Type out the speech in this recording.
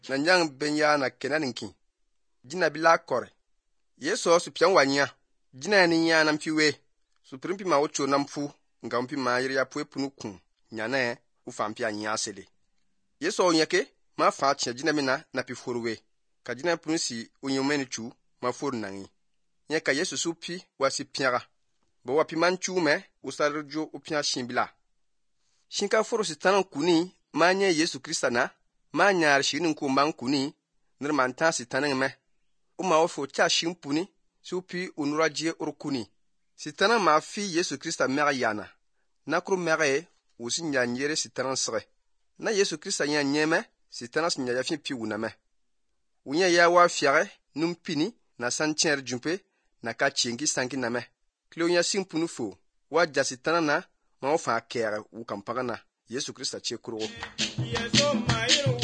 na nyang benya na kenaninki jina bila kore yeso su pian wanya jina ni nya nam piwe su primpi ma wocho nam fu ngam pi ma yiri ya pwe punu kun nyane u fampi anya sele yeso nyake ma fa chia jina mina na pi forwe ka jina punsi unyomeni chu ma for nangi nyaka yesu su pi wasi piara bo wa pi man chu me usarjo u pia shimbila shinka foro sitanan kuni ma nye yesu krista na ma nyaar shinin ko man kuni nirman ta sitanan me uma ofo cha shimpuni supi unuraje urkuni sitanan ma fi yesu krista mer yana nakru mere usi nyanyere sitanan sre na yesu krista nya nyeme sitanan nya ya fi pi wuname unya ya wa fiare numpini na sancher jumpe na ka chengi sanki name klonya simpunu fo wa ja sitanan na ma ofa kere u kampagana yesu krista che kuro Yeso mayo